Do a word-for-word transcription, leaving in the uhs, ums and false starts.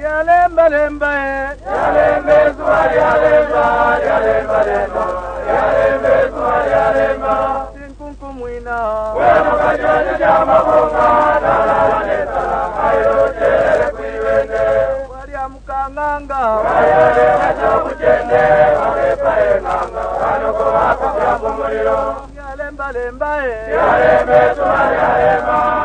Yalemba lemba yalembe suwari yalemba yalemba lemba yalembe suwari yalemba sinkunkumwina weno kajone jamabonga nala wanetala ayotere kuiwende walya mukanganga wayale wachokujende wakepaye nganga wanoko wako vyamumuliro yalemba lemba yalembe suwari yalemba